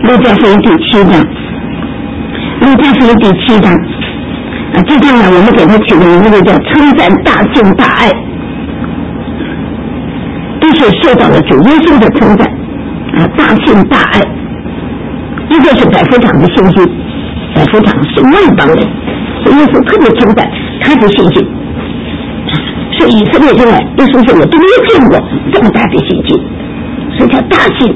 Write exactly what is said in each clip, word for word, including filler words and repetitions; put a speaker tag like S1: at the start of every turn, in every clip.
S1: 路加福音第七章，路加福音第七章啊，这章呢，我们给他取的名字叫称赞大信大爱，都是受到了主耶稣的称赞啊，大信大爱。一个是百夫长的信心，百夫长是外邦人，所以耶稣特别称赞他的信心。是以色列人来，耶稣说我都没有见过这么大的信心，所以叫大信。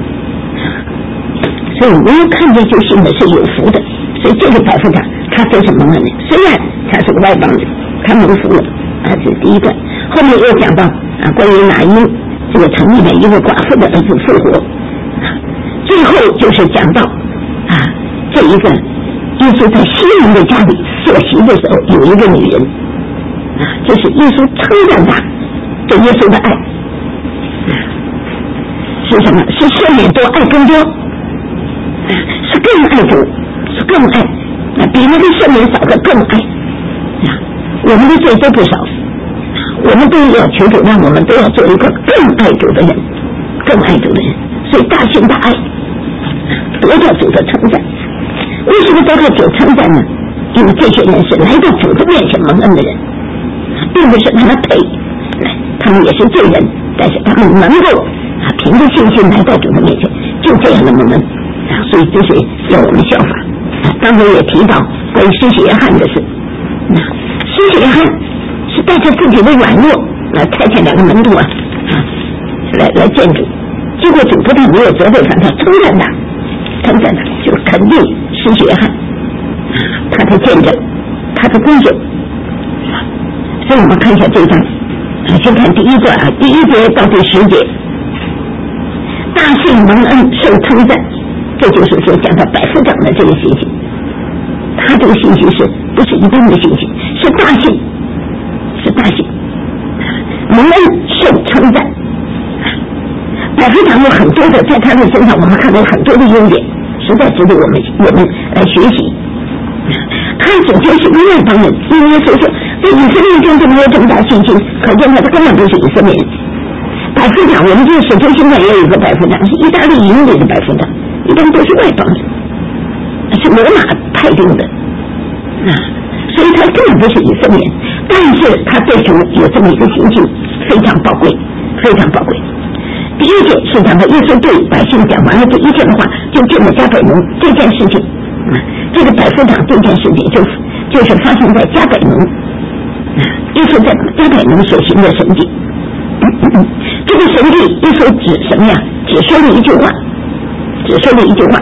S1: 所以没有看见就信的是有福的，所以这个百夫长他都是蒙恩的，虽然他是个外邦人，他蒙福了啊，这是第一段。后面又讲到啊，关于拿因这个城里面一个寡妇的儿子复活，最后就是讲到啊，这一个耶稣在西门的家里坐席的时候，有一个女人啊，这是耶稣称赞他对耶稣的爱啊，是什么？是赦免多，爱更多。是更爱主，是更爱，比那个赦免少的更爱啊！我们的罪都不少，我们都要求主，让我们都要做一个更爱主的人，更爱主的人。所以大信大爱得到主的称赞。为什么得到主称赞呢？因为这些人是来到主的面前蒙恩的人，并不是他们配，他们也是罪人，但是他们能够啊凭着信心来到主的面前，就这样的蒙恩。所以这是要我们效法。当时也提到关于施洗约翰的事，施洗约翰是带着自己的软弱来差遣两个门徒啊，来来见主，结果主不但没有责备他，他称赞他，称赞他，就肯定施洗约翰他的见证，他的工作。所以我们看一下这一章，先看第一段啊，第一节到第十节，大信蒙恩受称赞。这就是说讲到百夫长的这个信心，他这个信心是不是一般的信心，是大信，是大信，蒙恩受称赞。百夫长有很多的，在他的身上我们看到很多的优点，实在值得我们我们来学习。他首先是一个外邦人，因为说说在以色列中都没有这么大信心，可见他根本不是以色列人。百夫长，我们这个使徒行传也有一个百夫长，是意大利营里的百夫长。一般都是外邦人，是罗马派定的啊，所以他根本不是以色列人，但是他对主有这么一个信心，非常宝贵，非常宝贵。第一点是讲到耶稣对百姓讲完了这一切的话，就进了迦百农这件事情啊，这个百夫长这件事情就就是发生在迦百农啊，耶稣在迦百农所行的神迹，嗯嗯、这个神迹耶稣指什么呀？只说了一句话。只说了一句话，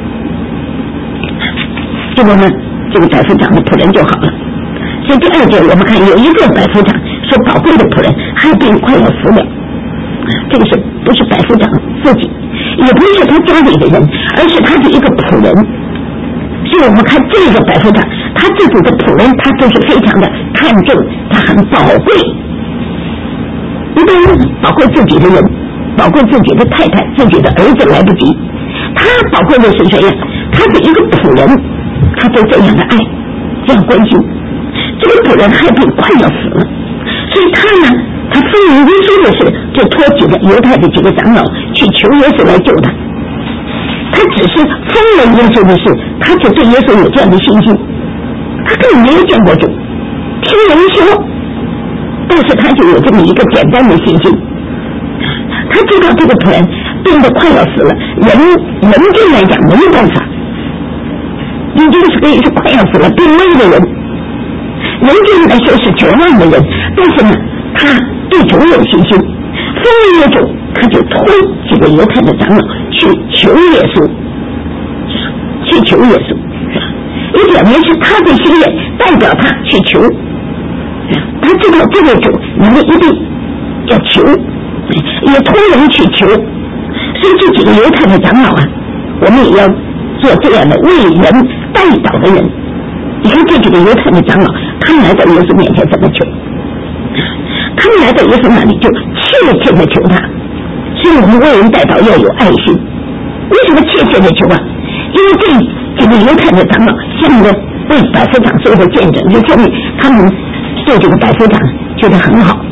S1: 结果呢，这个百夫长的仆人就好了。所以第二节我们看有一个百夫长说宝贵的仆人害病快要死了，这个是不是百夫长自己，也不是他家里的人，而是他的一个仆人。所以我们看这个百夫长，他自己的仆人他都是非常的看重，他很宝贵。一般人宝贵自己的人，宝贵自己的太太、自己的儿子来不及。他宝贵的是谁呀？他的一个仆人，他对这样的爱，这样关心。这个仆人害病快要死了，所以他呢，他非常耶稣的事，就托几个犹太的几个长老去求耶稣来救他。他只是奉了耶稣的事，他就对耶稣有这样的信心。他根本没有见过主，听人说，但是他就有这么一个简单的信心。他知道这个仆人病得快要死了，人人间来讲没有办法，已经是可以是快要死了病危的人，人间来说是绝望的人，但是呢，他对主有信心，奉了主，他就托几个犹太的长老去求耶稣，去求耶稣，也表明是他的心愿，代表他去求。他知道这个主能够一定要求，也托人去求，所以这几个犹太的长老啊，我们也要做这样的为人代祷的人。你看这几个犹太的长老，他们来到耶稣面前怎么求？他们来到耶稣那里就切切的求他。所以我们为人代祷要有爱心。为什么切切的求啊？因为这几个犹太的长老下面的为百夫长做的见证，就说明他们对这个百夫长觉得很好。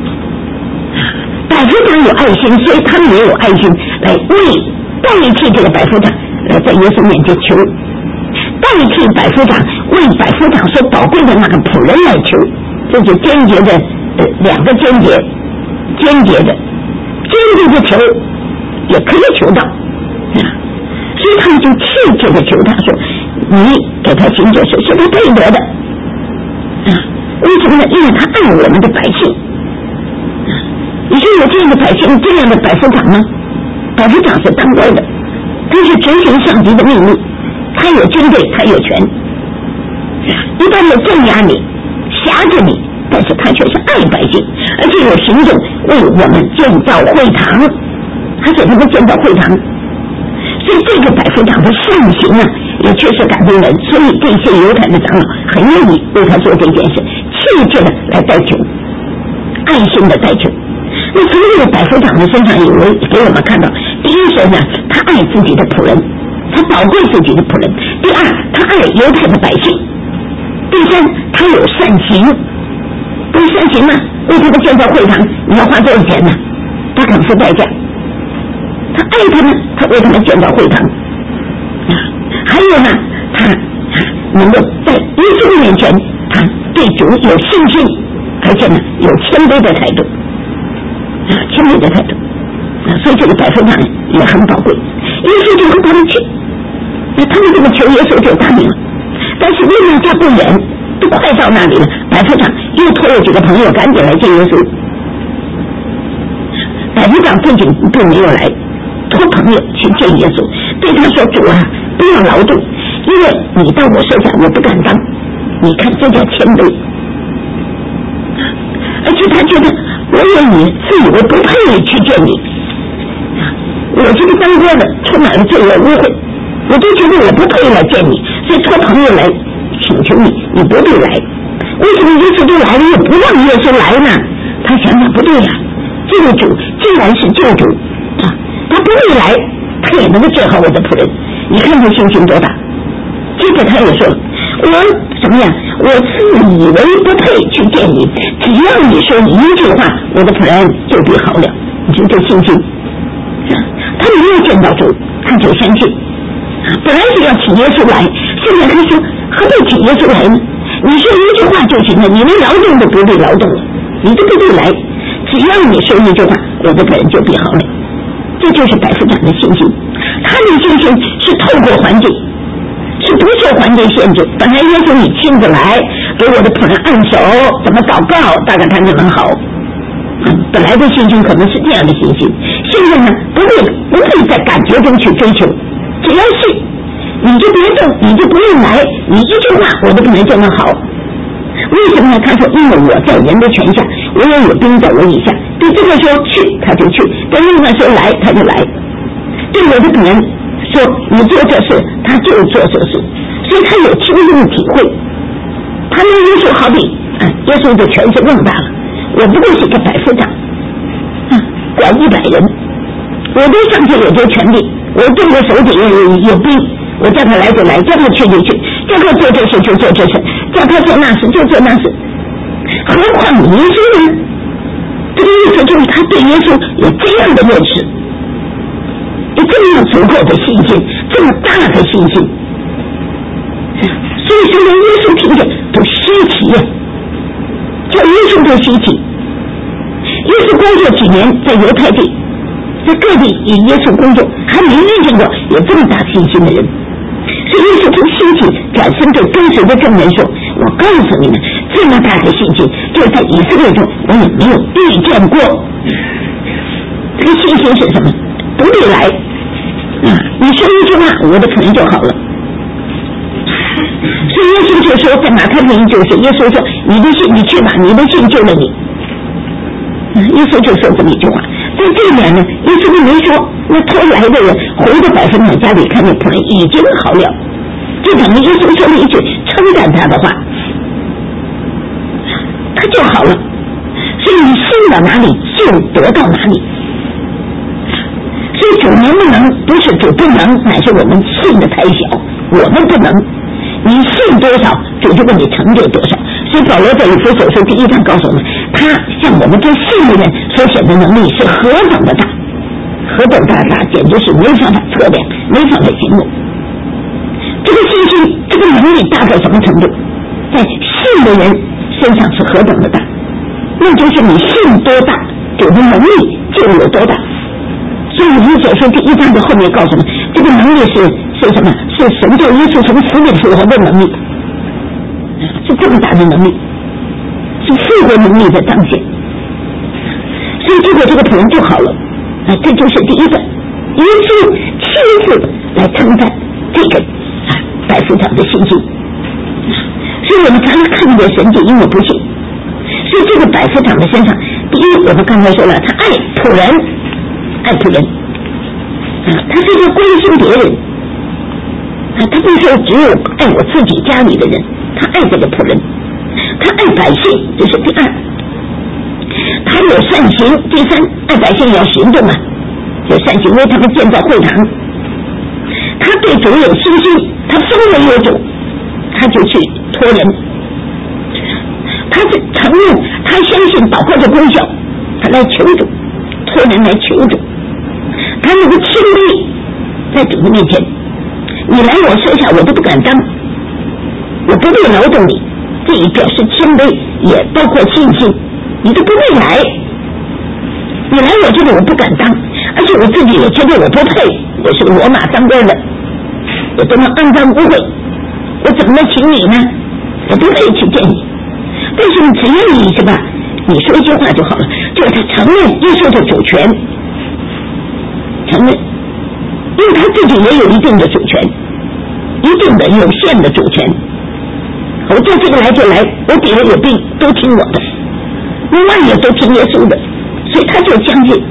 S1: 百夫长有爱心，所以他们也有爱心来为代替这个百夫长来来在耶稣面前求，代替百夫长为百夫长所宝贵的那个仆人来求，这就间接的呃两个间接间接的间接的求也可以求到啊，所以他们就切切的求他说，你给他行这事是他配得的啊，为什么呢？因为他爱我们的百姓。你说有这样的百姓，这样的百夫长吗？百夫长是当官的，他是执行上级的命令，他有军队，他有权，一般的镇压你辖着你，但是他却是爱百姓，而且有行动为我们建造会堂，他给他们建造会堂，所以这个百夫长的善行啊也确实感动人，所以这些犹太的长老很愿意为他做这件事，切切的来代求，爱心的代求。那从这个百夫长的身上有为给我们看到，第一是呢，他爱自己的仆人，他宝贵自己的仆人；第二，他爱犹太的百姓；第三，他有善行。不是善行呢，为他们建造会堂，你要花多少钱呢？他肯付代价。他爱他们，他为他们建造会堂。啊，还有呢，他能够在耶稣面前，他对主有信心，而且呢，有谦卑的态度。啊，谦卑的态度啊，所以这个百夫长也很宝贵。耶稣就和他们去，那他们这么求耶稣就答应了。但是离那家不远，都快到那里了，百夫长又托了几个朋友赶紧来见耶稣。百夫长不仅并没有来，托朋友去见耶稣，对他说：“主啊，不要劳动，因为你到我手下，我不敢当。你看，这叫谦卑。”而且他觉得，我以你自以为不配去见你，我这个当官的充满了罪恶污秽，我就觉得我不配来见你，所以托朋友来请求你，你不必来。为什么耶稣都来了，又不让耶稣来呢？他想想不对呀、啊，这个主既然是救主啊，他不必来，他也能够治好我的仆人。你看他信心多大！接着他又说，我怎么样？我自以为不配去见你，只要你说一句话，我的仆人就必好了。你就这信心，他没有见到主，他就相信。本来是要请耶稣来，现在他说何必请耶稣来呢？你说一句话就行了，你连劳动都不必劳动了，你都不必来，只要你说一句话，我的仆人就必好了。这就是百夫长的信心，他的信心是透过环境。是不受环境限制，本来耶稣你亲自来给我的仆人按手，怎么祷告，大概他就能好。嗯，本来的信心可能是这样的信心，现在呢，不会不会在感觉中去追求，只要是你就别动，你就不用来，你一句话，我的仆人就能好。为什么呢？他说，因为我在人的权下，我也有兵在我以下。对这个说去，他就去；对另外说来，他就来。对我的仆人说你做这事，他就做这事，所以他有亲身的体会。他跟耶稣好比，啊，耶稣的权势更大了。我不过是一个百夫长，啊，管一百人，我对上去有这权利，我对我手底下有有兵，我叫他来就来，叫他去就去，叫他做这事就做这事，叫他做那事就做那事。何况耶稣呢？这个意思就是他对耶稣有这样的认识。有这么足够的信心，这么大的信心，所以说连耶稣听见都稀奇呀、啊，叫耶稣都稀奇。耶稣工作几年在犹太地，在各地以耶稣工作，还没遇见过有这么大信心的人。所以耶稣从稀奇转身对跟随的众人说：“我告诉你们，这么大的信心，就在以色列中我也没有遇见过。”这个信心是什么？不必来。啊！你说一句话，我的仆人就好了。所以耶稣就说，在马太福音就是耶稣说：“你的信，你去吧，你的信救了你。”啊！耶稣就说这么一句话。在这里面呢，耶稣都没说，那偷来的人回到百夫长家里，看见仆人已经好了，就等于耶稣说了一句称赞他的话，他就好了。所以你信到哪里，就得到哪里。所以主能不能不是主不能，乃是我们信的太小，我们不能。你信多少，主就给你成就多少。所以保罗在以弗所书第一章告诉我们，他向我们这信的人所显的能力是何等的大，何等大大，简直是没办法测量，没办法形容。 这个信心，这个能力大到什么程度？在信的人身上是何等的大，那就是你信多大，有的能力就有多大。所以以弗所书第一章的后面告诉我们，这个能力是是什么？是神叫耶稣从死里复活的能力，是这么大的能力，是复活能力的彰显。所以结果这个仆人就好了啊，这就是第一个，耶稣亲自来称赞这个啊百夫长的信心。所以我们常常看见神迹，因为不信。所以这个百夫长的身上，第一，我们刚才说了，他爱仆人，爱仆人啊，他是个关心别人啊，他不是只有爱我自己家里的人，他爱这个仆人，他爱百姓，这是第二。他有善行，第三，爱百姓要行动啊，有善行，为他们建造会堂。他对主有信心，他分为有主，他就去托人。他是承认，他相信祷告的功效，他来求主，托人来求主。他那个谦卑，在主的面前，你来我舍下，我都不敢当，我不会劳动你，这也表示谦卑，也包括信心。你都不会来，你来我这里我不敢当，而且我自己也觉得我不配，我是罗马当官的，我这么肮脏污秽，我怎么能请你呢？我不配去见你。但是你只要你是吧，你说一句话就好了，就是他承认耶稣的主权，承认，因为他自己也有一定的主权，一定的有限的主权。我叫这个来就来，我底下有病都听我的。另外也都听耶稣的，所以他就相信。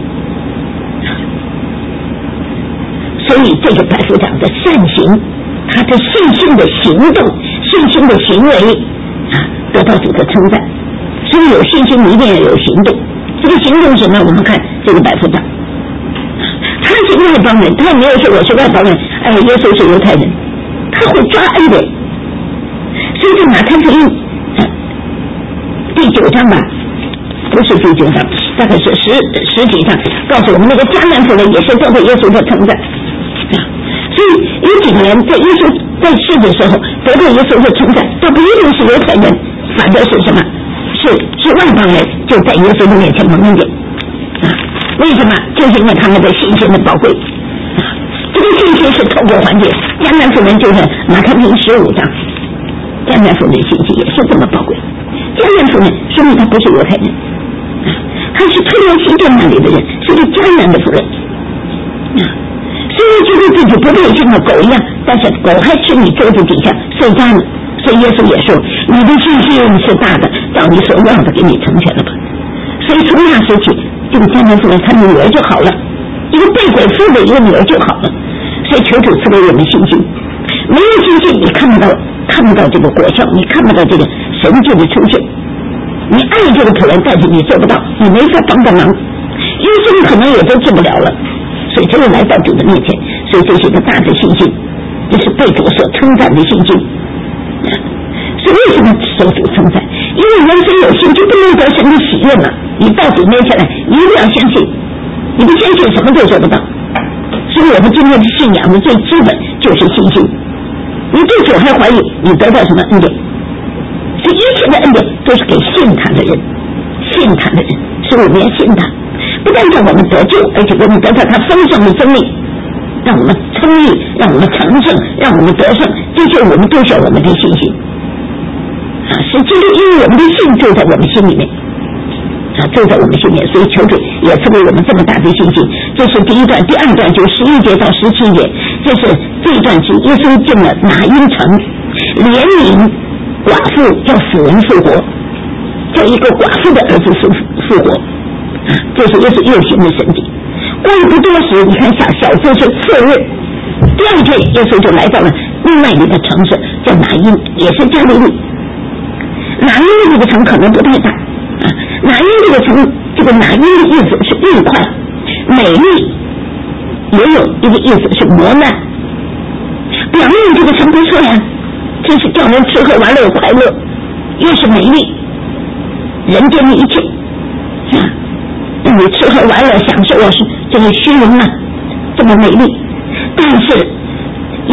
S1: 所以这个百夫长的善行，他的信心的行动，信心的行为啊，得到主的称赞。所以有信心，你一定要有行动。这个行动什么？我们看这个百夫长，他是外邦人，他也没有说我是外邦人，哎，耶稣是犹太人，他会抓恩的。所以这马太福音、啊、第九章吧。不是第九章，大概是十十几章，告诉我们那个迦南妇人也是受到耶稣的称赞。所以有几个人在耶稣在世的时候得到耶稣的称赞，倒不一定是犹太人，反正是什么？是是外邦人，就在耶稣的面前蒙恩典啊？为什么？就是因为他们的信心的宝贵啊！这个信心是透过环节，迦南妇人就是马太福音十五章，迦南妇人信心也是这么宝贵。迦南妇人说明他不是犹太人。他是推罗西顿那里的人，是个迦南的妇人啊，虽然觉得自己不配像个狗一样，但是狗还吃你桌子底下睡渣呢。所以耶稣也说，你的信心是大的，照你所要的给你成全了吧。所以从那时起，这个迦南妇人她女儿就好了，一个被鬼附的一个女儿就好了。所以求主赐给我们信心，没有信心你看不到看不到这个果效，你看不到这个神迹的出现。你爱这个仆人，但是你做不到，你没法帮个忙，医生可能也都治不了了，所以只有来到主的面前。所以这是一个大的信心，这是被主所称赞的信心。所以为什么受主称赞？因为人生有信就不能得神的喜悦嘛。你到主面前来，你一定要相信，你不相信什么都做不到。所以我们今天的信仰的最基本就是信心。你对主还怀疑，你得到什么恩典？这一切的恩典都是给信他的人，信他的人，所以我们要信他，不但让我们得救，而且我们得到他丰盛的真理，让我们称义，让我们成圣，让我们得胜，这些我们都需要我们的信心啊！是基督因为我们的信就在我们心里面啊，就在我们心里面，所以求主也赐给我们这么大的信心。这是第一段，第二段就十一节到十七节，这是这一段是耶稣进了拿因城，怜悯寡妇，叫死人复活，叫一个寡妇的儿子复复活啊！这是耶稣又行的神迹。过了不多时，你看小小子是次日，第二天耶稣就来到了另外一个城市，叫拿因，也是加利利。拿因这个城可能不太大啊，拿因这个城，这个拿因的意思是愉快、美丽，也有一个意思是磨难。表面这个城不错呀，真是叫人吃喝玩乐快乐，又是美丽，人间的一切啊，让你吃喝玩乐享受啊，是这个虚荣啊，这么美丽。但是耶稣一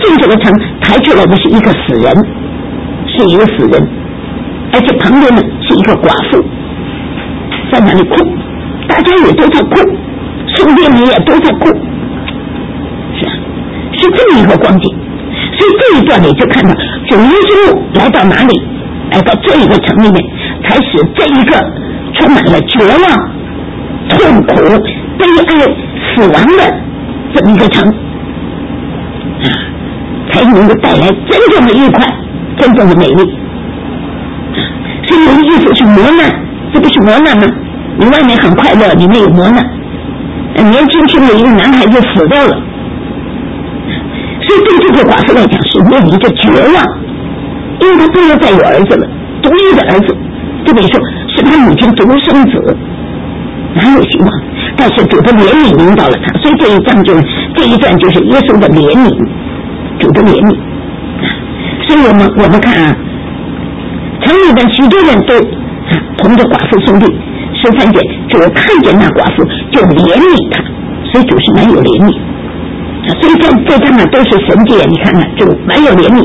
S1: 进这个城抬出来的是一个死人，是一个死人，而且旁边呢是一个寡妇在那里哭，大家也都在哭，圣殿里也都在哭，是啊，是这么一个光景。所以这一段里就看到主耶稣来到哪里，来到这一个城里面，才使这一个充满了绝望、痛苦、悲哀、死亡的这么一个城啊，才能够带来真正的愉快、真正的美丽。所以我的意思是磨难，这不是磨难吗？你外面很快乐，里面有磨难。年轻轻的一个男孩就死掉了，所以对这个寡妇来讲是面临着绝望，因为他不能再有儿子了，独一的儿子，就等于说是他母亲独生子，哪有希望？但是主的怜悯领导了他，所以这一章就这一段就是耶稣的怜悯，主的怜悯。所以我们我们看啊，城里的许多人都啊同着寡妇兄弟，十三节主看见那寡妇就怜悯他，所以主是蛮有怜悯。所以在这章呢都是神迹，你看看主蛮有怜悯。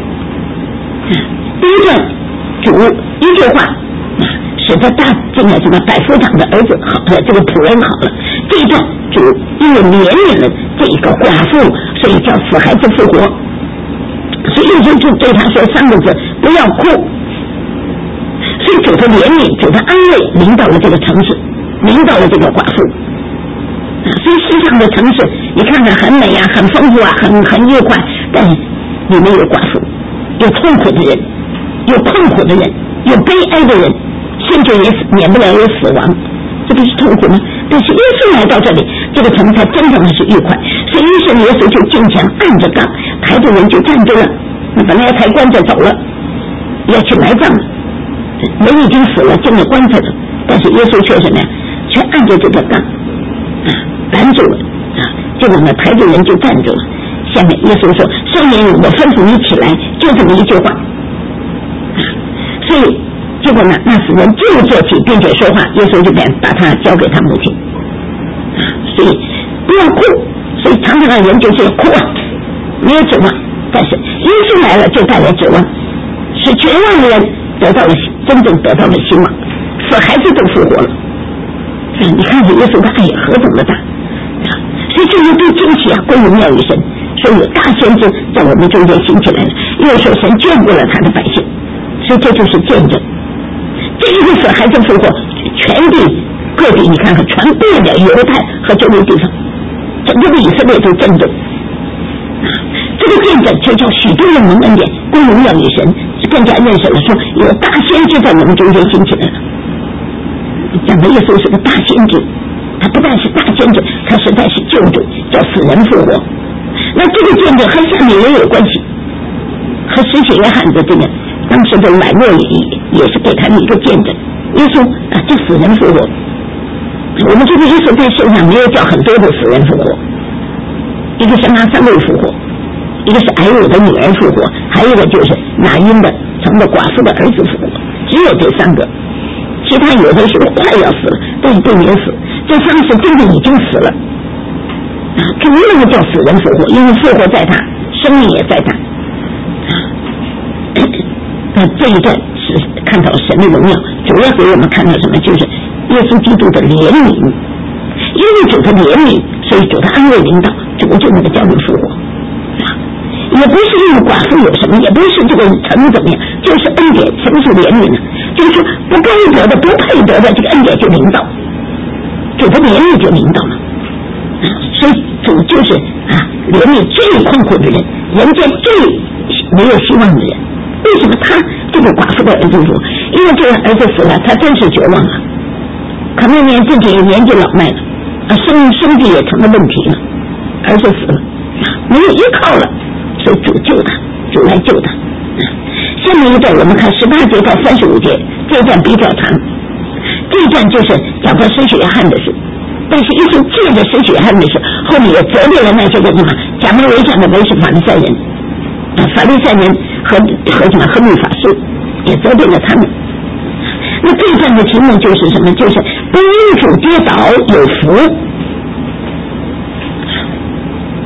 S1: 第一段主一句话使得大这个什么百夫长的儿子好了，这个仆人好了。这一段主因为怜悯了这一个寡妇，所以叫死孩子复活。所以就就对他说三个字：不要哭。所以主的怜悯、主的安慰领导了这个城市，领导了这个寡妇。所以世上的城市你看看很美啊，很丰富啊，很很愉快，但是里面有寡妇，有痛苦的人，有困苦的人，有悲哀的人，甚至也免不了有死亡，这不是痛苦吗？但是耶稣来到这里，这个城才真正的是愉快。所以于是耶稣就进墙按着杠，抬着人就站住了。那本来抬棺材走了，要去埋葬了，人已经死了，进了棺材了，但是耶稣却什么呀？却按着这个杠啊拦住了啊，结果呢抬着人就站住了。下面耶稣说：“少年人，我吩咐你起来。”就这么一句话啊，所以结果呢，那死人就坐起，并且说话，耶稣就把他交给他母亲啊。所以不要哭，所以常常的人就是要哭啊，没有指望。但是耶稣来了，就带来指望，使绝望的人得到了真正得到了希望，死孩子都复活了。你看这耶稣的爱何等的大啊！所以这些都惊奇啊，归荣耀于神。所以有大先知在我们中间兴起来了，因为说神眷顾了他的百姓，所以这就是见证。这一个死孩子复活，全地各地你看看传遍了犹太和周围地方，整个的以色列都震动啊！这个见证就叫许多人蒙恩典，归荣耀于神，更加认识了说有大先知在我们中间兴起来了。讲的耶稣是个大先知，他不但是大先知，他实在是救主，叫死人复活。那这个见证和下面也有关系，和施洗约翰的这个当时的软弱也也是给他的一个见证。耶稣啊，叫死人复活。我们这个耶稣在世上没有叫很多的死人复活，一个是拿撒勒复活，一个是矮友的女儿复活，还有一个就是拿因的成了寡妇的儿子复活，只有这三个。其他有的时候快要死了，但是并没有死，这三是真的已经死了啊！这为什么叫死人复活？因为复活在他，生命也在他啊。那这一段是看到神的荣耀，主要给我们看到什么？就是耶稣基督的怜悯，因为主的怜悯，所以主的安慰领导，主就能够叫人复活啊！也不是因为寡妇有什么，也不是这个城怎么样，就是恩典，什么是怜悯呢？就是说不该得的、不配得的，这个恩典就领导，主的怜悯就领导了啊！所以主就是啊，怜悯最困苦的人，人间最没有希望的人。为什么他这个寡妇的儿子说？因为这个儿子死了，他真是绝望了，可能连自己年纪老迈了啊，生生计也成了问题了，儿子死了，没有依靠了，所以主救他，主来救他。下面一段我们看十八节到三十五节，这一段比较长，这一段就是讲到施洗约翰的事，但是耶稣借着施洗约翰的事，后面也责备了那些个什么假冒伪善的文士法利赛人啊，法利赛人和和什么和律法师也责备了他们。那这一段的题目就是什么？就是不因主跌倒有福。世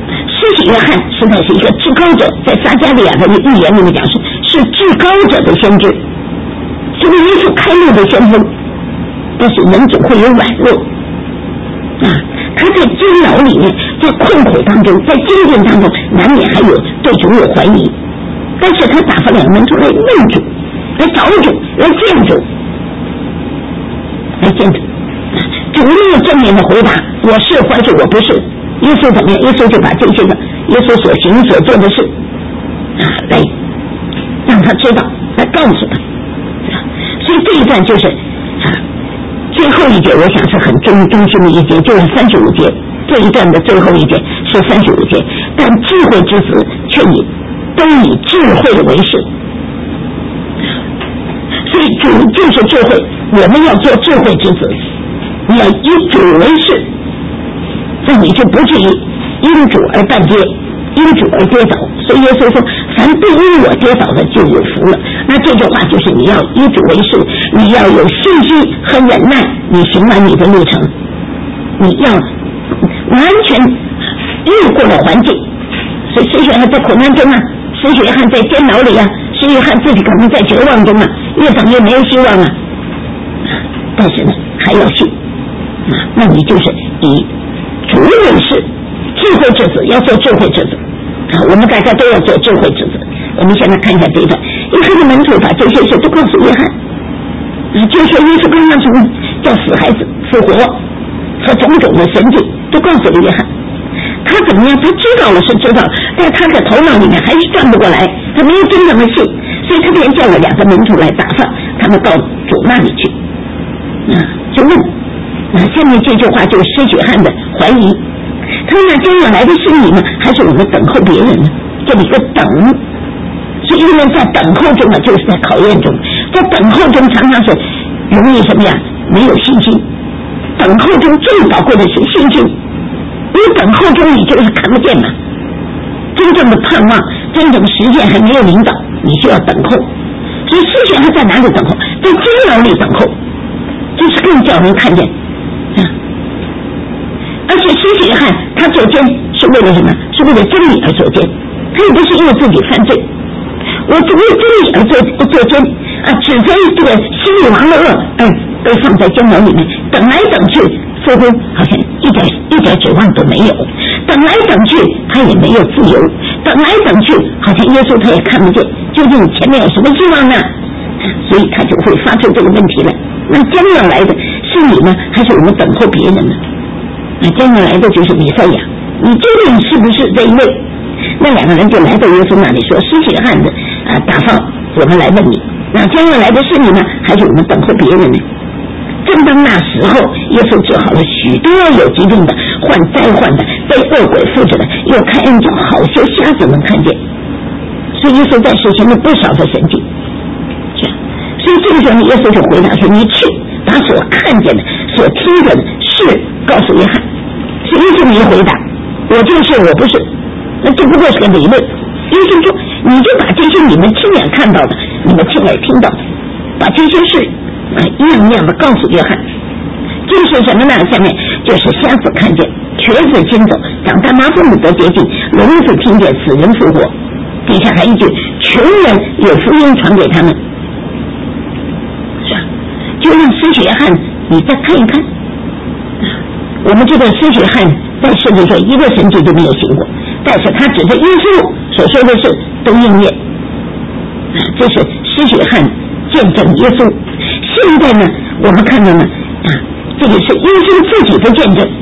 S1: 洗约翰实在是一个至高者，在撒迦利亚的预言里面讲是是至高者的先知，是为耶稣开路的先锋。但是人总会有软弱啊，他在监牢里面，在困苦当中，在监禁当中，难免还有对主有怀疑。但是他打发两个门徒来问主，来找主，来见主，来见主。主没有正面的回答，我是或是我不是。耶稣怎么样？耶稣就把这些个耶稣所行所做的事啊，来让他知道，来告诉他。所以这一段就是啊，最后一节，我想是很中中心的一节，就是三十五节。这一段的最后一节是三十五节，但智慧之子却以都以智慧为事。所以主就是智慧，我们要做智慧之子，你要以主为事，那你就不至于因主而半跌，因主而跌倒。所以耶稣说，凡不因我跌倒的就有福了。那这句话就是你要以主为事，你要有信心和忍耐，你行完你的路程，你要完全越过了环境。所以施洗约翰在苦难中啊，施洗约翰在监牢里啊，施洗约翰自己可能在绝望中啊，越等越没有希望啊，但是呢还要信啊，那你就是以主为事，智慧之子要做智慧之子啊！我们大家都要做智慧之子。我们现在看一下这一段，约翰的门徒把这些事都告诉约翰，啊，就说耶稣刚刚什么叫死孩子复活和种种的神迹都告诉了约翰。他怎么样？他知道了是知道了，但他的头脑里面还是转不过来，他没有真正的信，所以他便叫了两个门徒来打发他们到主那里去，啊，就问。那下面这句话就是施洗约翰的怀疑，他们将要来的是你呢，还是我们等候别人呢？这里个等，是因为在等候中啊，就是在考验中，在等候中常常是容易什么呀？没有信心。等候中最宝贵的是信心，因为等候中你就是看不见嘛，真正的盼望，真正的实现还没有领导，你需要等候。所以施洗约翰在哪里等候？在监牢里等候，这是更叫人看见。而且施洗约翰他做监是为了什么？是为了真理而做监，他也不是因为自己犯罪。我只为真理而做做监啊，指责这个希律王的恶，嗯，被放在监牢里面，等来等去，似乎好像一点一点指望都没有。等来等去，他也没有自由。等来等去，好像耶稣他也看不见，究竟前面有什么希望呢？所以他就会发出这个问题来。那将要来的是你呢，还是我们等候别人呢？那将要来的就是弥赛亚，你究竟是不是这一位？那两个人就来到耶稣那里说：“施洗约翰的啊，打发我们来问你，那将要来的是你呢，还是我们等候别人呢？”正当那时候，耶稣治好了许多有疾病的、患灾患的、被恶鬼附着的，又开恩叫好些瞎子能看见。所以耶稣在实行了不少的神迹。所以这个时候，耶稣就回答说：“你去把所看见的、所听见的事告诉约翰。”所以耶稣没回答：“我就是我不是。”那这不过是个理论。耶稣说：“你就把这些你们亲眼看到的、你们亲耳听到的，把这些事啊一样一样的告诉约翰。就是什么呢？下面就是瞎子看见，瘸子行走，长大麻风的得洁净，聋子听见，死人复活。底下还一句：穷人有福音传给他们。”就让施洗约翰你再看一看，我们这个施洗约翰在世界上一个神迹都没有行过，但是他指着耶稣所说的事都应验，这是施洗约翰见证耶稣。现在呢，我们看到呢，啊，这个是耶稣自己的见证，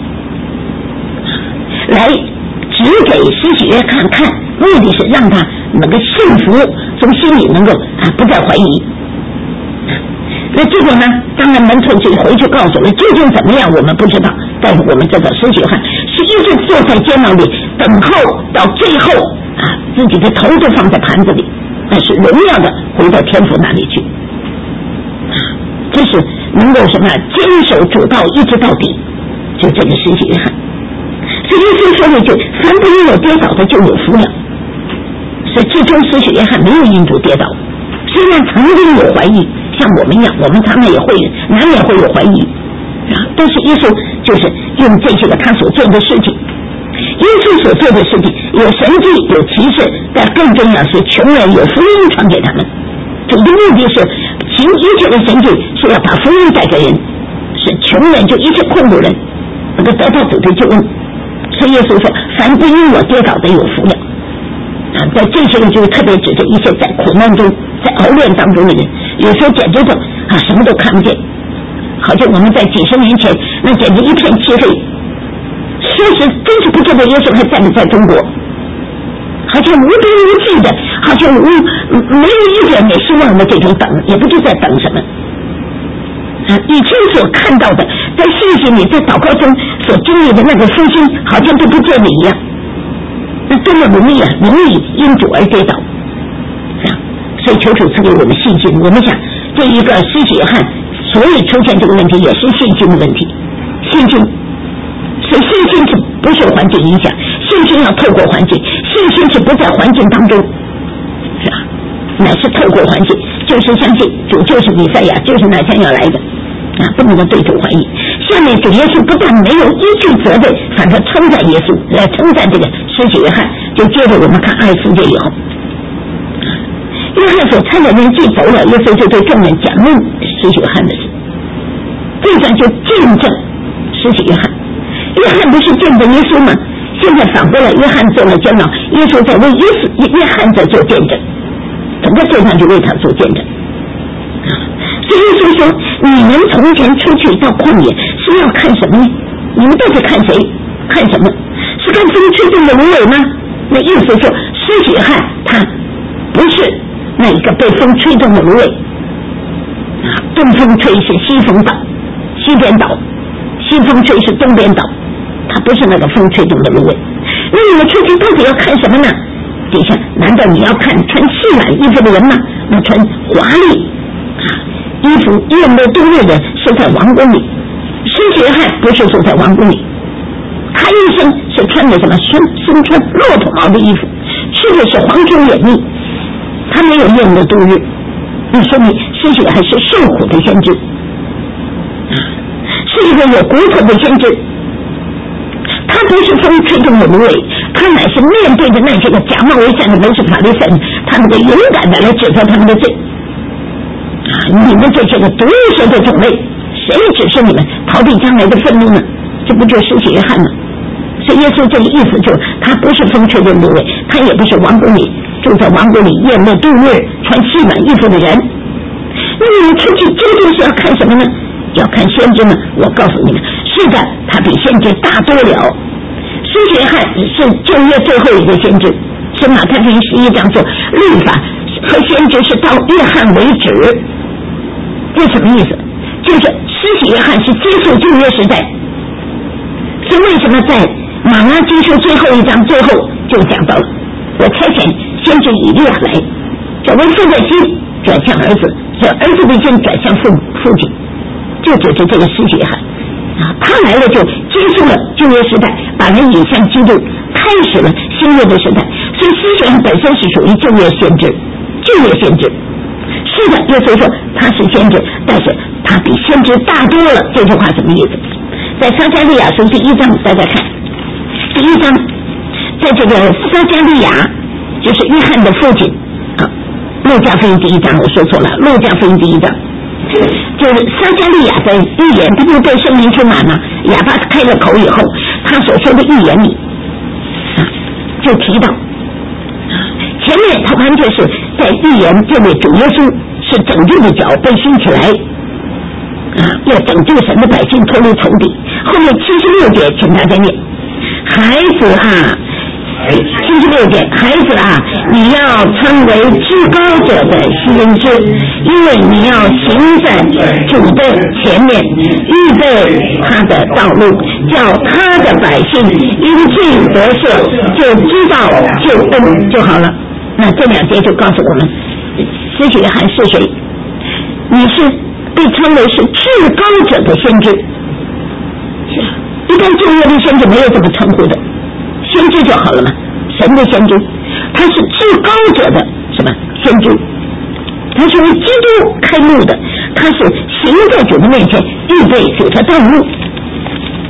S1: 来指给施洗约翰看，目的是让他能够信服，从心里能够啊不再怀疑。那这个呢，当然门徒就回去告诉了，究竟怎么样我们不知道，但是我们知道施洗约翰是一直坐在监牢里等候到最后啊，自己的头都放在盘子里，但是荣耀的回到天父那里去，这是能够什么坚守主道一直到底，就这个施洗约翰。所以耶稣说那句：凡不因我跌倒的就有福了。所以最终施洗约翰没有因主跌倒，虽然曾经有怀疑，像我们一样，我们常常也会难免会有怀疑啊。但是耶稣就是用这些个他所做的事情， 耶稣所做的事情有神迹有奇事，但更重要是穷人有福音传给他们。主的目的是行一切的神迹是要把福音带给人，是穷人就一切困苦人能够得到主的救恩。所以耶稣说凡不因我跌倒的有福了啊，在这些人就特别指着一些在苦难中在熬炼当中的人，有时候简直就啊什么都看不见，好像我们在几十年前那简直一片漆黑，说是真是不知道耶稣还在不在中国，好像无边无际的，好像无没有一点点希望的这种等，也不知在等什么啊！以前所看到的，在信心里，在祷告中所经历的那个复兴，好像都不见了一样。那多么容易啊！容易因主而跌倒，是啊。所以求主赐给我们信心。我们想，这一个施洗约翰，所以出现这个问题，也是信心的问题。信心，所以信心是不受环境影响，信心要透过环境，信心是不在环境当中，是吧？乃是透过环境，就是相信主就是弥赛亚，就是那将要来的啊，不能够对主怀疑。下面主耶稣不但没有依据责备，反而称赞耶稣，来称赞这个施洗约翰。就接着我们看二十四节以后，约翰所参的人既走了，耶稣就对众人讲论施洗约翰的事，这段就见证施洗约翰。约翰不是见证耶稣吗？现在反过来，约翰做了监牢，耶稣在为耶稣约翰在做见证，整个这段就为他做见证。所以耶稣说：“你们从前出去到旷野是要看什么呢？你们到底看谁？看什么？是看风吹动的芦苇吗？那意思说，施洗约翰他不是那一个被风吹动的芦苇啊，东风吹是西风倒，西边倒；西风吹是东边倒，他不是那个风吹动的芦苇。那你们出去到底要看什么呢？底下难道你要看穿细软衣服的人吗？那穿华丽啊衣服艳丽多月的是在王宫里，施洗约翰不是住在王宫里，他一生是穿的什么身身穿骆驼毛的衣服，吃的是黄金眼蜜，他没有艳丽多日，那说明施洗约翰是受苦的先知啊，是一个有骨头的先知。他不是风吹动的芦苇，他乃是面对着那些个假冒为善的文士法利赛人，他们的勇敢的来指责他们的罪啊！你们这些个毒蛇的种类，谁指示你们逃避将来的愤怒呢？这不就是施洗约翰吗？所以耶稣这个意思就是，他不是风吹动的芦苇，他也不是王宫里住在王宫里宴乐度日穿细软衣服的人。那你们出去究竟是要看什么呢？要看先知吗？我告诉你们，是的，他比先知大多了。施洗约翰是旧约最后一个先知，是马太福音十一章说律法和先知是到约翰为止。这什么意思？就是施洗约翰是接受旧约时代，所以为什么在马拉基书最后一章最后就讲到了我差遣先知以利亚来，叫为父的心转向儿子，叫儿子的心转向父父亲，就指着这个施洗约翰啊，他来了就接受了旧约时代，把人引向基督，开始了新约的时代。所以施洗约翰本身是属于旧约先知，旧约先知。是的，耶稣说他是先知，但是他比先知大多了。这句话什么意思？在撒迦利亚书第一章，大家看第一章，在这个撒迦利亚就是约翰的父亲啊，路加福音第一章我说错了，路加福音第一章。就是撒迦利亚的预言，他不是被圣灵充满吗？哑巴开了口以后，他所说的预言里啊，就提到啊，前面他完全是在预言这位主耶稣是拯救的脚被兴起来啊，要拯救神的百姓脱离仇敌。后面七十六节，请大家念：孩子啊。七十六节，孩子啊，你要称为至高者的先知，因为你要行在主的前面，预备他的道路，叫他的百姓因罪得赦，就知道救恩就好了。那这两节就告诉我们，施洗约翰是谁？你是被称为是至高者的先知，一般旧约的先知没有这么称呼的。先知就好了嘛，神的先知，他是至高者的什么先知？他是为基督开路的，他是行在主的面前，预备主的道路。所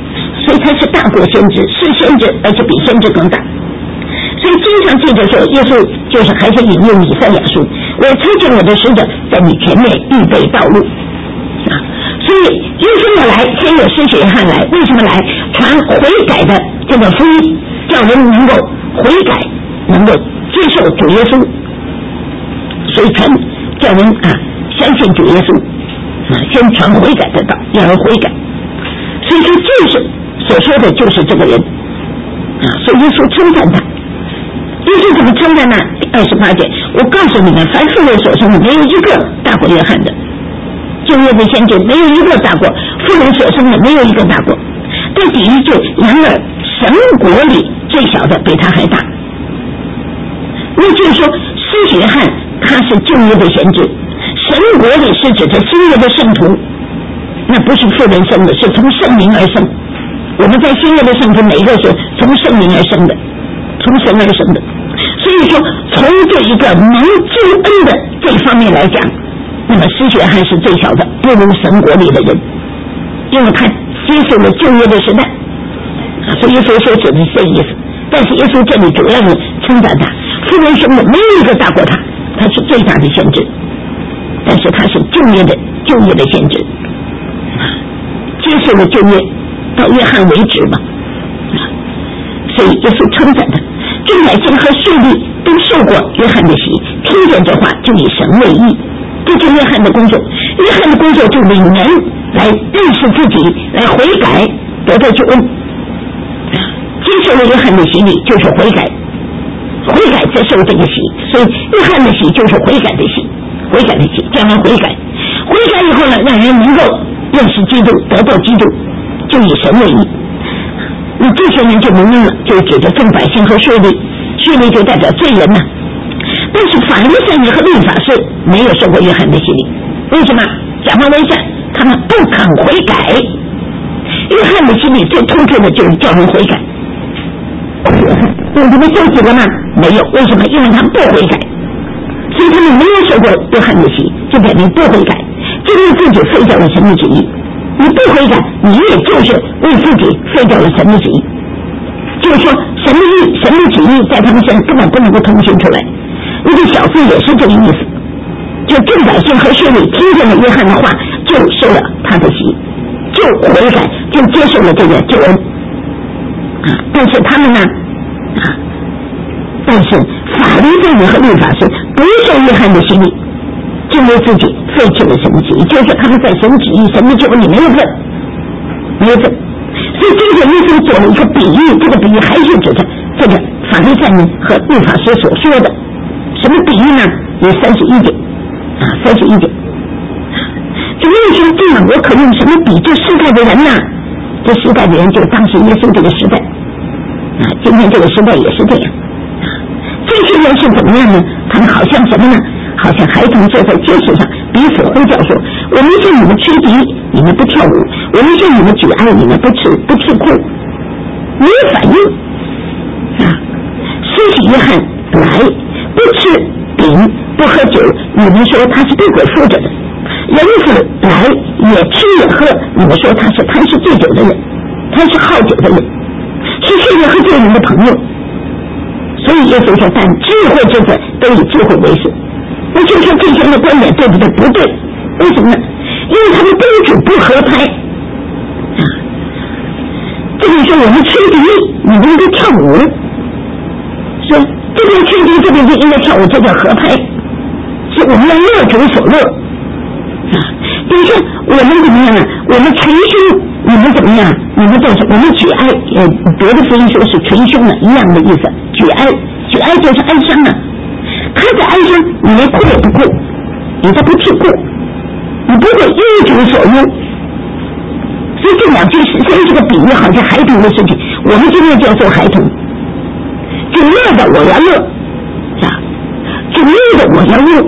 S1: 所以他是大过先知，是先知，而且比先知更大。所以经常记着说，耶稣就是还是引用以赛亚书，我差遣我的使者在你前面预备道路啊。所以耶稣要来，先有施洗约翰来，为什么来？传悔改的这个福音，叫人能够悔改，能够接受主耶稣，所以传叫人啊相信主耶稣啊，先传悔改的道，让人悔改。所以说就是所说的就是这个人啊，所以耶稣称赞他。耶稣怎么称赞呢？二十八节，我告诉你们，凡妇人所生的，没有一个大过约翰的。旧约的先知没有一个大过，妇人所生的没有一个大过。在第一句，然而神国里最小的比他还大。那就是说，施洗约翰他是旧约的先知，神国里是指着新约的圣徒，那不是妇人生的，是从圣灵而生。我们在新约的圣徒每一个是从圣灵而生的，从神而生的。所以说，从这一个蒙救恩的这方面来讲，那么施洗约翰是最小的，不如神国里的人，因为他接受了旧约的时代啊，所以耶稣说指的是这意思。但是耶稣这里主要是称赞他，妇人生的没有一个大过他，他是最大的先知，但是他是旧约的旧约的先知，接受了旧约到约翰为止嘛，所以耶稣称赞他。众百姓和税吏都受过约翰的洗，听见这话就以神为义，这就是约翰的工作。约翰的工作就领人来认识自己，来悔改，得到救恩。接受了约翰的洗礼就是悔改，悔改再受这个洗，所以约翰的洗就是悔改的洗，悔改的洗，将来悔改，悔改以后呢，让人能够认识基督，得到基督，就以神为义。那这些人就蒙恩了，就指着众百姓和税吏，税吏就代表罪人呐。但是法利赛人和律法师没有受过约翰的洗礼，为什么？假冒为善，他们不肯悔改。约翰的洗礼最突出的就是叫人悔改。有他们受洗了吗？没有，为什么？因为他们不悔改，所以他们没有受过约翰的洗，就表明不悔改，就为自己废掉了神的旨意。你不悔改，你也就是为自己废掉了神的旨意，就是说神的意、神的旨意在他们身上根本不能够通行出来。那个小字也是这个意思，就众百姓和税吏听见了约翰的话，就受了他的洗，就悔改，就接受了这个救恩啊。但是他们呢啊，但是法利赛人和律法师不受约翰的洗礼，就为自己废弃了神的旨意，就是他们在神旨意、神的救恩里没有份，没有份。所以这个耶稣做了一个比喻，这个比喻还是指着这个法利赛人和律法师所说的。什么比喻呢？有三十一点啊，三十一点。这为什么这样？我可用什么比这时代的人呢？这时代的人就当时耶稣这个时代啊，今天这个时代也是这样。这些人是怎么样呢？他们好像什么呢？好像孩童坐在街市上，彼此呼叫说：“我们向你们吹笛，你们不跳舞；我们向你们举哀，你们不吃不啼哭。”没有反应啊！施洗约翰来不吃饼不喝酒，你们说他是被鬼附着的；人子来也吃也喝，你们说他是贪吃醉酒的人，他是好酒的人，是世人和罪人的朋友。所以耶稣说：“但智慧之子都以智慧为事。”那就说这些人的观点对不对？不对，为什么呢？因为他们公主不合拍啊。这里说我们吹笛，你们应该跳舞，说这边吹笛，这边就应该跳舞，这叫合拍，是我们要乐主所乐啊。比如说我们怎么样啊？我们捶胸，你们怎么样？你们就是我们举哀，呃，别的福音说是捶胸的一样的意思，举哀，举哀就是哀伤啊。他的哀伤，你连哭也不哭，你都不去哭，你不会因主所忧。所以这两句虽然这个比喻好像孩童的事情，我们今天就要做孩童，主乐的我要乐，啊，主乐的我要乐。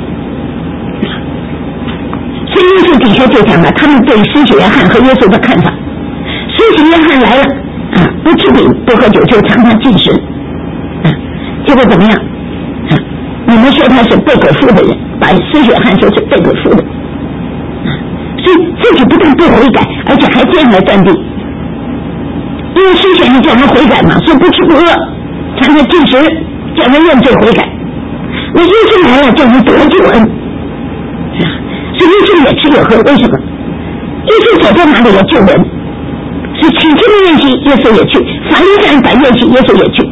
S1: 所以耶稣底下就讲了他们对施洗约翰和耶稣的看法。施洗约翰来了啊，不吃饼不喝酒，就常常进食，啊，结果怎么样？啊，你们说他是被鬼附的人，把施洗约翰说是被鬼附的，啊，所以自己不但不悔改，而且还这样来断定， 因为之前叫人悔改嘛，说不吃不饿才能进食，叫人认罪悔改。那耶稣来了，叫人得救恩，是吧？所以耶稣也吃也喝，为什么？耶稣走到哪里要救人，是请求的宴席，耶稣也去；法利赛人摆宴席，耶稣也去；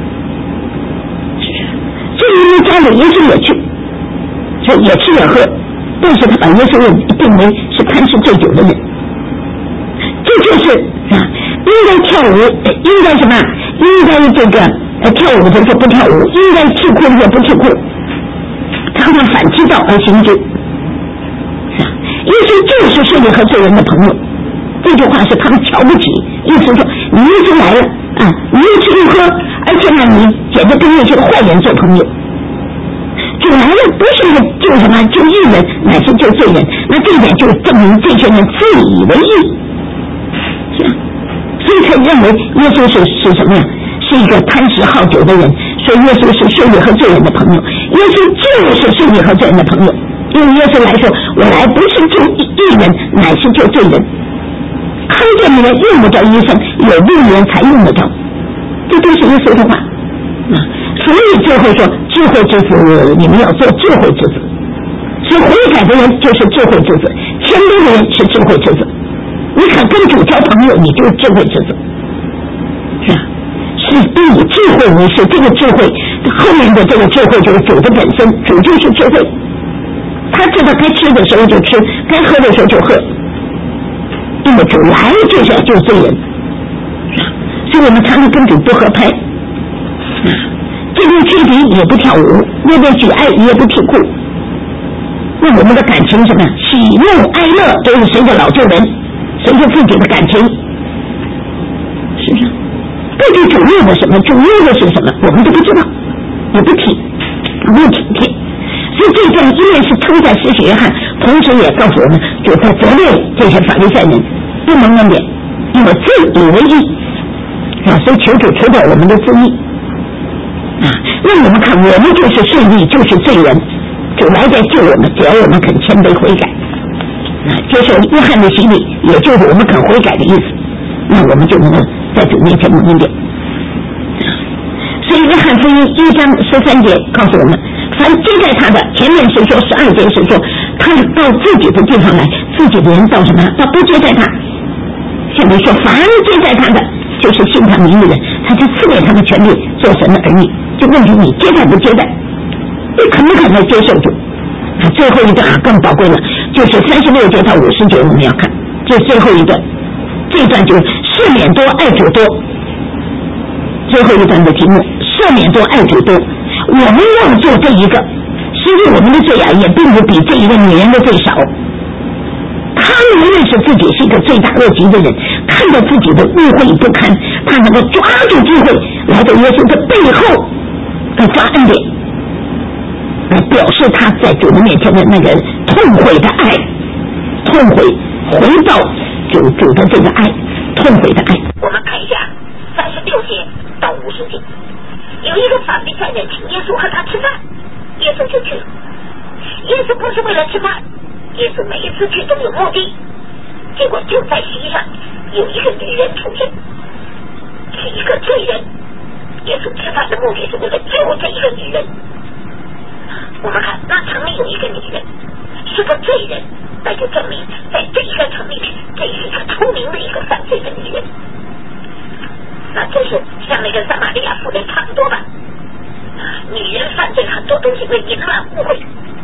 S1: 罪人家里，耶稣也去，所以也吃也喝。但是他把耶稣定为是贪吃醉酒的人，这就是啊，应该跳舞，应该什么？应该这个呃跳舞的就不跳舞，应该吃苦的就不吃苦，常常反其道而行之。耶稣就是圣灵和罪人的朋友，这句话是他们瞧不起。意思说，你耶稣来了啊，你又吃又喝，而且呢，你简直跟那些坏人做朋友。主来了不是救什么救义人，乃是救罪人。那这一点就证明这些人自以为义，是吧？所以才认为耶稣是是什么呀？是一个贪食好酒的人。所以耶稣是圣灵和罪人的朋友，耶稣就是圣灵和罪人的朋友。因为耶稣来说，我来不是救义人，乃是救罪人。康健的人用不着医生，有病的人才用得着。这都是耶稣的话啊。所以最后说，智慧之子，你们要做智慧之子。所以悔改的人就是智慧之子，谦卑的人是智慧之子。你可跟主交朋友，你就是智慧之子，是吧？是以智慧为师，这个智慧后面的这个智慧就是主的本身，主就是智慧。他知道该吃的时候就吃，该喝的时候就喝，因为主来就是要救罪人，所以我们常常跟主不合拍。这边吹笛也不跳舞，那边举爱也不啼哭。那我们的感情什么？喜怒哀乐都是随着老旧人，随着自己的感情，是不是？到底主要的什么？主要的是什么？我们都不知道，也不提，没有体贴。所以这段一面是称赞施洗约翰，同时也告诉我们，就在责备这些法利赛人不蒙恩典，因为自以为义啊，所以求主除掉我们的自义啊，让我们看我们就是顺义，就是罪人，主来在救我们，只要我们肯谦卑悔改啊，接受约翰的洗礼，也就是我们肯悔改的意思，那我们就能够在主面前蒙恩典。所以约翰福音一章十三节告诉我们，凡接待他的，前面是说十二节是说他到自己的地方来，自己的人到什么？到不接待他。下面说凡接待他的，就是信他名的人，他就赐给他们权利做神的儿女。就问题你接待不接待？你肯不肯来接受主？啊，最后一段啊更宝贵了，就是三十六节到五十节我们要看，这最后一段，这一段就是赦免多爱主多。最后一段的题目，赦免多爱主多。我们要做这一个，实际我们的罪啊也并不比这一个女人的罪少。他们认识自己是一个罪大恶极的人，看到自己的污秽不堪，他能够抓住机会来到耶稣的背后来抓恩典，来表示他在主的面前的那个痛悔的爱，痛悔回报主主的这个爱，痛悔的爱。
S2: 我们看一下三十六节到五十节，有一个法利赛人请耶稣和他吃饭，耶稣就去了。耶稣不是为了吃饭，耶稣每一次去都有目的。结果就在席上有一个女人出现，是一个罪人。耶稣吃饭的目的是为了救这一个女人。我们看那城里有一个女人是个罪人，那就证明在这一个城里面，这是一个出名的一个犯罪的女人。那这是像那个撒玛利亚妇人差不多吧？女人犯罪很多都是因为淫乱误会，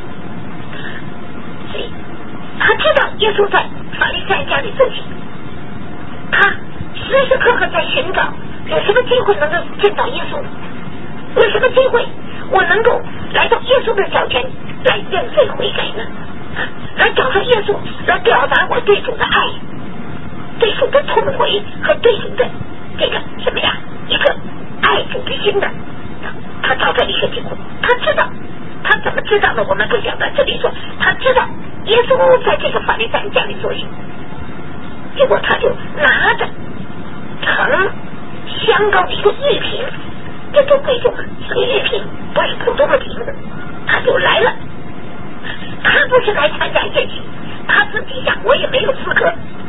S2: 所以他知道耶稣在法利赛家里做戏，他时时刻刻在寻找有什么机会能够见到耶稣，有什么机会我能够来到耶稣的脚前来认罪悔改呢？来找到耶稣，来表达我对主的爱，对主的痛悔和对主的这个什么呀，一个爱主之心的。他找到一个机会，他知道，他怎么知道的？我们不晓得。这里说他知道耶稣在这个法利赛人家里做戏，结果他就拿着盛香膏的一个玉瓶，这多贵重啊！这个玉瓶不是普通的瓶子，他就来了。他不是来参加宴席，他自己想我也没有资格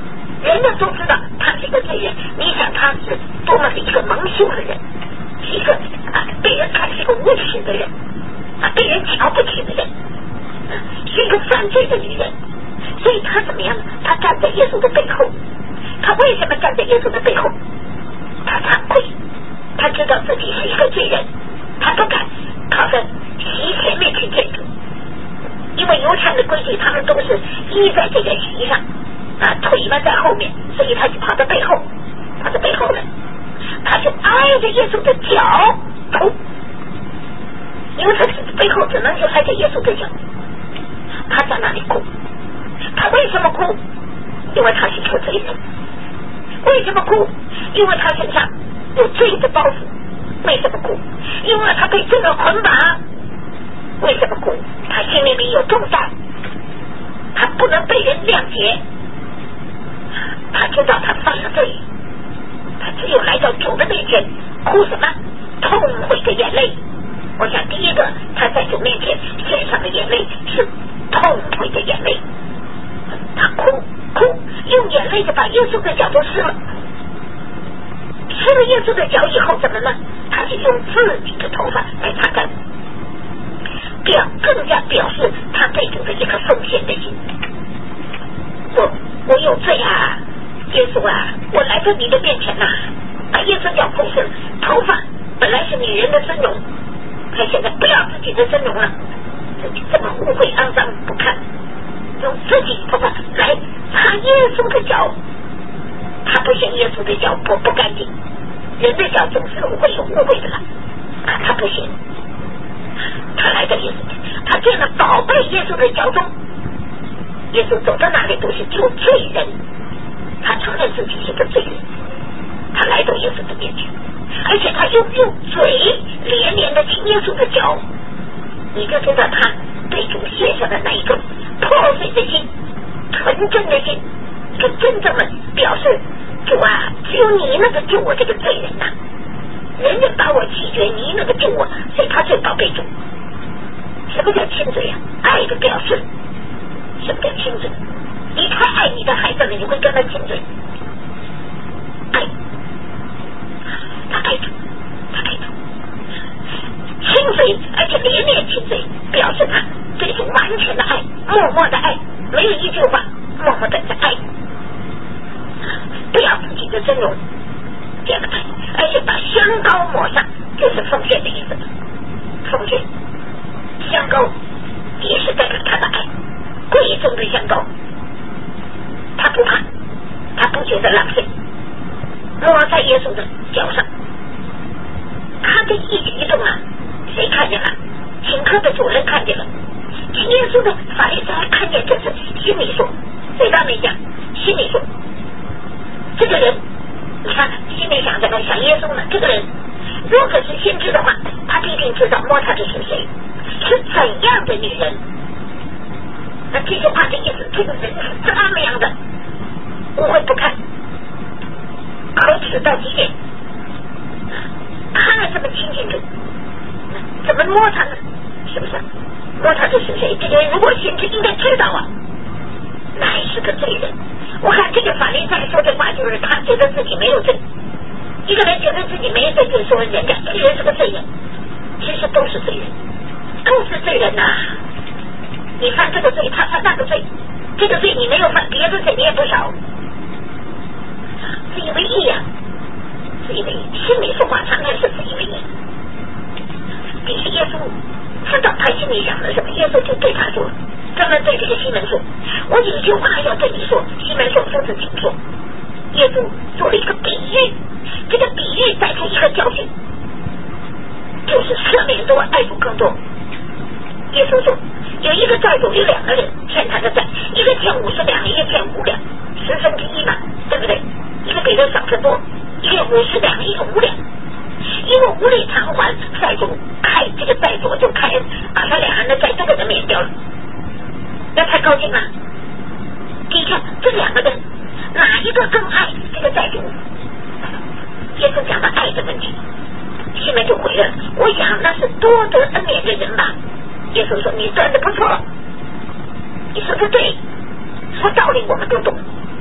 S2: 人人都知道他是一个罪人。你想他是多么的一个蒙羞的人，是一个啊被人看是一个无耻的人，啊被人瞧不起的人，啊、是一个犯罪的女人。所以他怎么样呢？他站在耶稣的背后。他为什么站在耶稣的背后？他惭愧，他知道自己是一个罪人，他不敢靠在席前面去见主，因为犹太的规矩，他们都是依在这个席上，啊，腿嘛在后面，所以他就跑到背后，跑到背后了，他就挨着耶稣的脚哭，因为他背后只能就挨着耶稣的脚，他在那里哭。他为什么哭？因为他是一个罪人。为什么哭？因为他身上有罪的包袱。为什么哭？因为他被罪恶捆绑。为什么哭？他心里面有重担，他不能被人谅解。他知道他犯了罪，他只有来到主的面前，哭什么？痛悔的眼泪。我想第一个他在主面前献上的眼泪是痛悔的眼泪。他哭哭，用眼泪就把耶稣的脚都湿了。湿了耶稣的脚以后怎么呢？他就用自己的头发来擦干，表更加表示他对主的一个奉献的心。我我有罪啊，耶稣啊，我来到你的面前呐、啊，把耶稣脚哭湿，头发本来是女人的尊荣，他现在不要自己的尊荣了，自己这么污秽肮脏不堪，用自己头发来擦耶稣的脚。他不行，耶稣的脚不不干净，人的脚总是会有污秽的了，啊，他不行。他来到耶稣，他见了宝贝耶稣的脚中，耶稣走到哪里都是救罪人，他承认自己是个罪人，他来到耶稣的面前，而且他又用嘴连连的亲耶稣的脚，你就知道他对主献上的那一个破碎的心，纯真的心，一个真正的表示，主啊，只有你能够救我这个罪人呐、啊，人人把我弃绝，你能够救我，所以他最宝贝主。什么叫亲嘴啊？爱的表示。什么叫亲嘴？你太爱你的孩子了，你会跟他亲嘴。爱，他爱主，他爱主，亲嘴，而且连连亲嘴，表示他这种完全的爱，默默的爱，没有一句话，默默的在爱，不要自己的尊荣，这样的爱，而且把香膏抹上，就是奉献的意思。奉献，香膏也是代表他的爱，贵重的香膏，他不怕，他不觉得浪费，抹在耶稣的脚上，他的一举一动啊，谁看见了？请客的主人看见了，请耶稣的法利赛人看见，这是心里说，嘴巴没讲，心里说，这个人，你看心里想着呢，想耶稣呢，这个人如果是先知的话，他必定知道摸他的是谁，是怎样的女人。那这句话的意思，这个人是这么样的污秽不堪，可耻到极点，他这么亲近主，怎么摸他呢？是不是摸他的是谁？这个人如果先知应该知道啊，乃是个罪人。我看这个法利赛说这话，就是他觉得自己没有罪。一个人觉得自己没有罪，就说人家这个人是个罪人，其实都是罪人，都是罪人呐、啊。你犯这个罪，他犯那个罪，这个罪你没有犯，别的罪你也不少，自以为意呀、啊，自以为意，心里说话常常是自以为意。于是耶稣知道他心里想的什么，耶稣就对他说，专门对这个西门说，我有一句话要对你说。西门说，夫子请说。耶稣做了一个比喻，这个比喻带出一个教训，就是赦免多，爱主更多。耶稣说，有一个债主有两个人欠他的债，一个欠五十两，一个欠五两，十分之一嘛，对不对？一个比他少得多，一个五十两，一个五两，因为无力偿还，债主开这个债主就开把他两人的债都给他免掉了，那太高兴了。你看这两个人哪一个更爱这个债主？耶稣讲到爱的问题，西门就回了，我想那是多得恩典的人吧。耶稣说，你算的不错，你说的对，说道理我们都懂，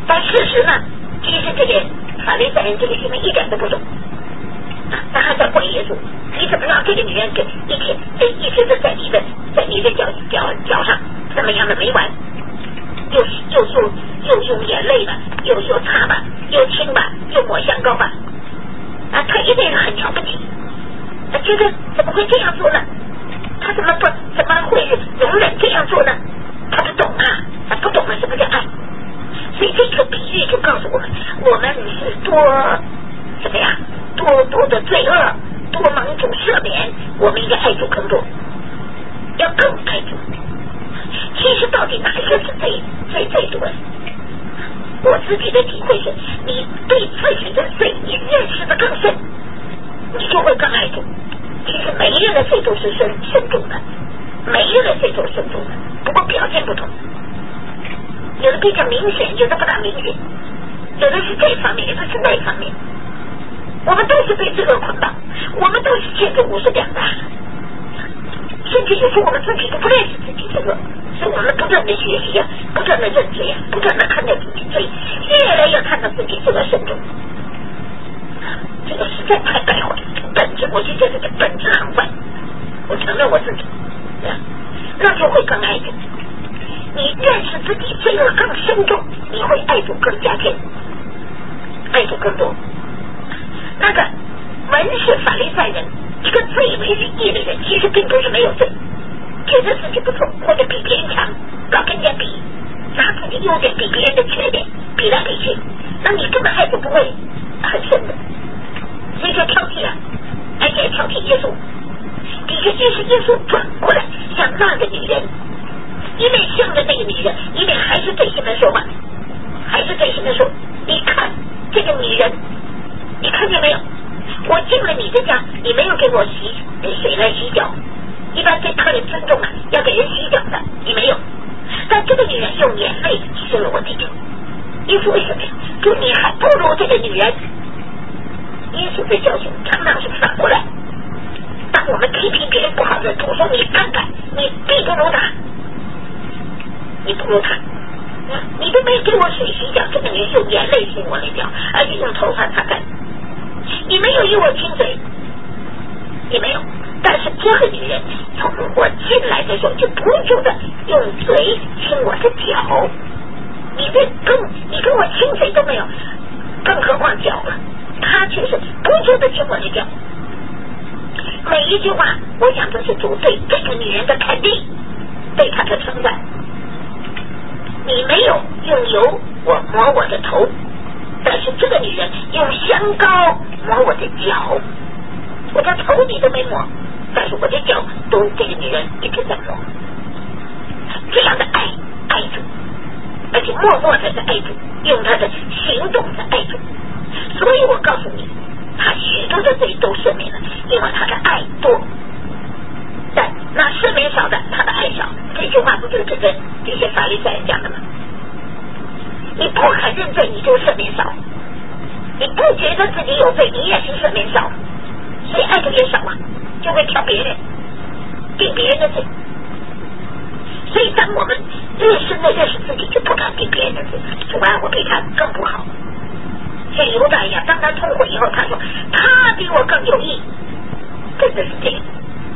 S2: 但事实呢，其实这个法利赛人这个西门一点都不懂啊，他还在怪耶稣，你怎么让这个女人给一天一直的在你的在你的脚脚脚上这么样的没完，又又又又用眼泪吧，又又擦吧，又亲吧，又抹香膏吧，啊，他一定是很瞧不起，他觉得怎么会这样做呢？他怎么不怎么会容忍这样做呢？他不懂啊，他不懂了什么叫爱。所以这个比喻就告诉我们，我们是多怎么样，多多的罪恶，多蒙主赦免，我们应该爱主更多，要更爱主。其实到底哪一个是最最最多的？我自己的体会是，你对自己的罪你认识的更深，你就会更爱主。其实每一个人的罪都是深深重的，每一个人的罪都是深重的，不过表现不同，有的比较明显，有的不大明显，有的是这方面，有的是那方面。我们都是被罪恶捆绑，我们都是欠着五十两的，甚至有时候我们自己都不认识自己这个，所以我们不断的学习呀，不断的认知呀，不断的看到自己罪，越来越看到自己这个深重。这个实在太败坏了，本质我就觉得这个本质很坏，我承认我自己，那就会更爱主。你认识自己罪恶更深重，你会爱主更加深，爱主更多。那个文士法利赛人，一个自以为是义的人，其实并不是没有罪，觉得自己不错，或者比别人强，老跟人家比，拿自己优点比别人的缺点比来比去，那你根本爱主不会很深的。所以就挑剔啊，而且挑剔耶稣。的确就是耶稣转过来向那个女人，一面向着那个女人，一面还是对西门说话，还是对西门说：“你看这个女人，你看见没有？我进了你的家，你没有给我洗水来洗脚。一般对客人尊重啊，要给人洗脚的，你没有。但这个女人用眼泪洗了我的脚。耶稣为什么呀？说你还不如这个女人。”耶稣的教训常常是反过来，当我们批评别人不好的，主说你看看，你必不如他，你不如他，你都没给我水洗脚，这个人用眼泪洗我的脚，而且用头发擦干，你没有与我亲嘴，你没有。但是这个女人从我进来的时候就不住的用嘴亲我的脚，你这跟你跟我亲嘴都没有，更何况脚了。他却是不住的亲我的脚，每一句话我想都是主对这个女人的肯定，对她的称赞。你没有用油我抹我的头，但是这个女人用香膏抹我的脚，我的头你都没抹，但是我的脚都这个女人一直在抹。这样的爱爱主，而且默默的在爱主，用她的行动在爱主。所以我告诉你，他许多的罪都赦免了，因为他的爱多。但那赦免少的，他的爱少。这句话不就是这个这些法利赛人讲的吗？你不肯认罪，你就赦免少；你不觉得自己有罪，你也是赦免少，所以爱的也少啊，就会挑别人，定别人的罪。所以当我们越深的认识自己，就不敢定别人的罪，主啊，我比他更不好。像犹大一样，当他痛悔以后，他说他比我更有益，真的是这样，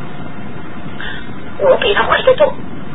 S2: 我比他坏得多。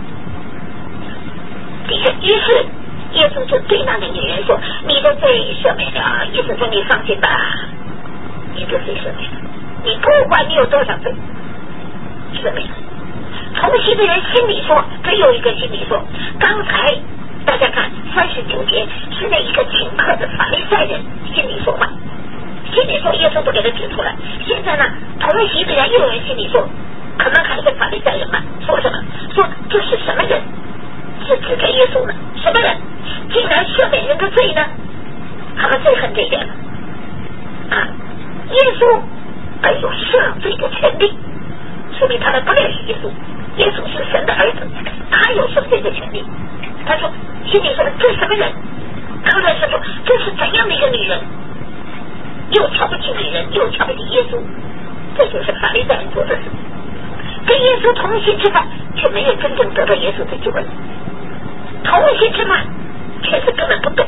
S2: 于是耶稣就对那个女人说：“你的罪赦免了。”意思说你放心吧，你的罪赦免了，你不管你有多少罪，赦免了。同行的人心里说，这有一个心里说，刚才大家看三十九节是那一个请客的法利赛人心里说话，心里说耶稣不给他指出来。现在呢，同席的人又有人心里说，可能还是法利赛人嘛，说什么？说这是什么人？是指着耶稣呢？什么人竟然赦免人的罪呢？他们最恨这一点了啊！耶稣而有赦罪的权利，说明他们不认识耶稣。耶稣是神的儿子，他有赦罪的权利。他说心里说这是什么人？刚才是说这是怎样的一个女人，又瞧不起女人，又瞧不起耶稣，这就是法利赛人做的事。跟耶稣同席吃饭，却没有真正得到耶稣的救恩；同席吃饭，却是根本不懂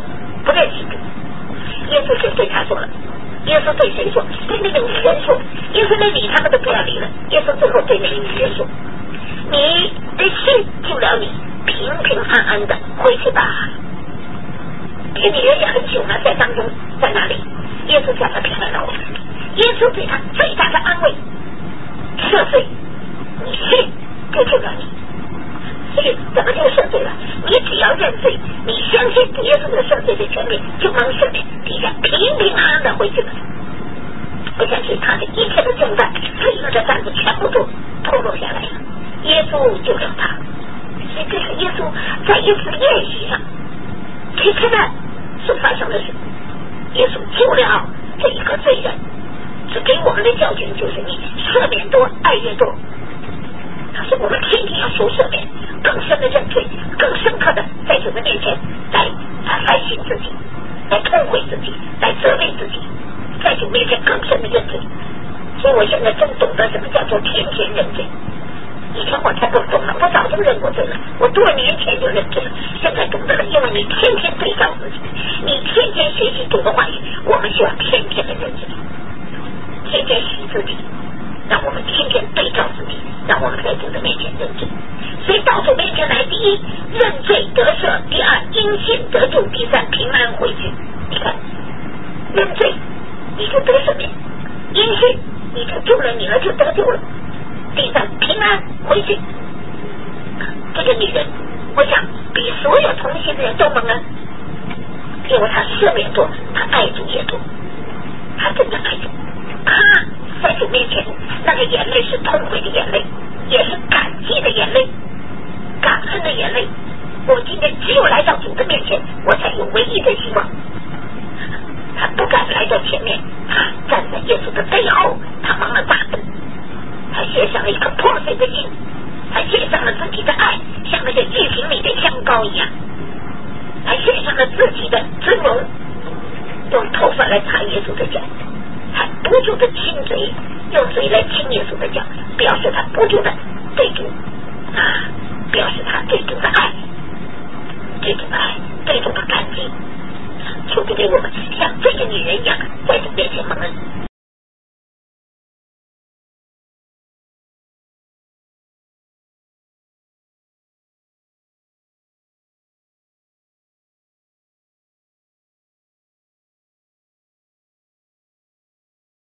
S2: 不再记住。耶稣就对他说了，耶稣对谁说？对那个女人说。耶稣没理他们都不要理了。耶稣最后对那个女人说：你的信救了你，平平安安的回去吧。这个女人也很久了，在当中在哪里？耶稣叫她平安的回去。耶稣对她最大的安慰，赦罪，你信就救了你。所以怎么就赦罪了？你只要认罪，你相信耶稣的赦罪的权利，就能赦免，底下平平安安的回去了。我相信他的一切的重担，罪恶的担子全部都脱落下来了。耶稣救了他。所以这是耶稣在一次宴席上去吃饭所发生的事。耶稣救了这一个罪人，只给我们的教训就是你赦免多，爱越多。他说我们天天要求赦免，更深的认罪，更深刻的在主的面前来反省自己，来痛悔自己，来责备自己，在主面前更深的认罪。所以我现在真懂得什么叫做天天认罪。以前我才不懂了，我早就认过罪了，我多年前就认罪了，现在懂得了。因为你天天对照自己，你天天学习主的话语，我们需要天天的认罪，天天洗自己，让我们天天对照自己，让我们在主的面前认罪。所以到主面前来，第一认罪得赦，第二因信得救，第三平安回去。你看，认罪你就得赦免，因信你就救了，你儿就得救了，第三平安回去。这个女人我想比所有同行的人都蒙恩，因为她赦免多，她爱主也多，她真的爱主。她在主面前那个眼泪是痛悔的眼泪，也是感激的眼泪，感恩的眼泪。我今天只有来到主的面前，我才有唯一的希望。他不敢来到前面，他站在耶稣的背后，他蒙了大恩，他写上了一颗破碎的心，他写上了自己的爱，像那个玉瓶里的香膏一样，他写上了自己的尊荣，用头发来擦耶稣的脚，他不住的亲嘴，用嘴来亲耶稣的脚，表示他不住的对主啊，表示他对主的爱，对主的爱，对主的感激。求主给我们像这个女人一样，在主面前蒙恩。